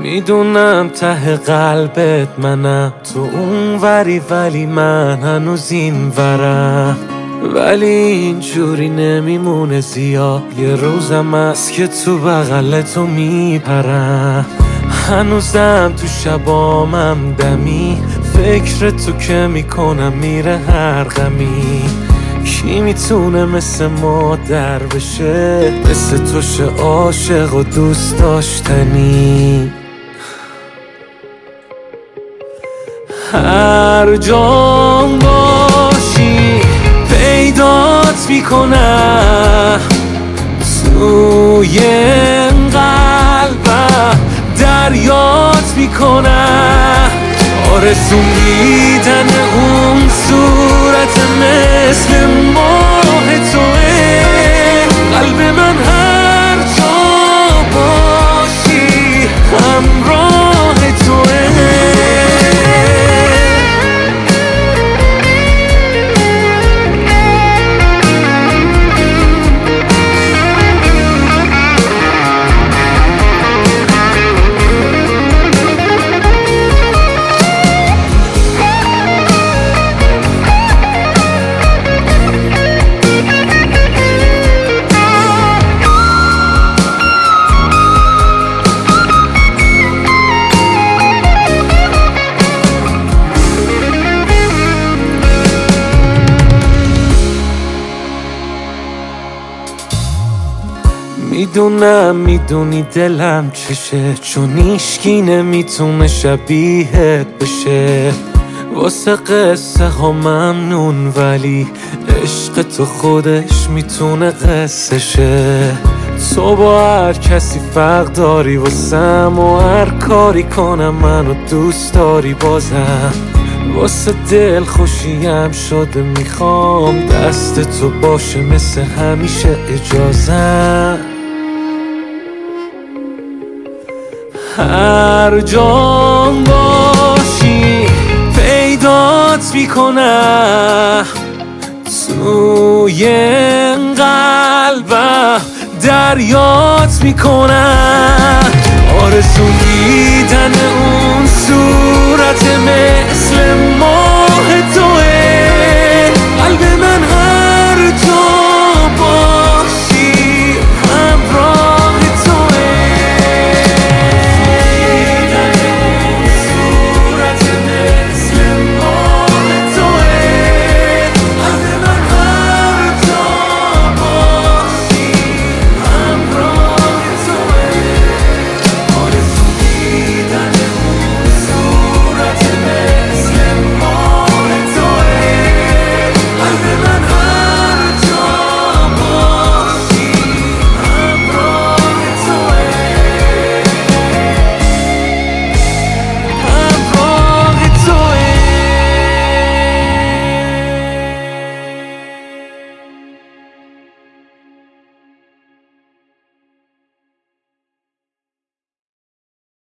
میدونم ته قلبت منم، تو اون وری ولی من هنوز این ورم. ولی اینجوری نمیمونه زیاد، یه روزم هست که تو بغل تو میپرم. هنوزم تو شبامم دمی، فکر تو که میکنم میره هر غمی. کی میتونه مثل مادر بشه، مثل تو شه عاشق و دوست داشتنی. هر جام باشی پیدات میکنم، توی قلبم دریات میکنم. آرزو میدن اون صورت مثل ماه توه، قلب من هر جا باشی همراه توه. میدونم میدونی دلم چشه، چون هیچکی نمیتونه شبیهت بشه. واسه قصه ها ممنون ولی عشق تو خودش میتونه قصه شه. تو با هر کسی فرق داری واسم، و هر کاری کنم منو دوست داری بازم. واسه دل خوشیم شده میخوام دست تو باشه مثل همیشه اجازم. هر جام باشی پیدات میکنم، توی قلبم دریات میکنم. آرزو میدن اون صورت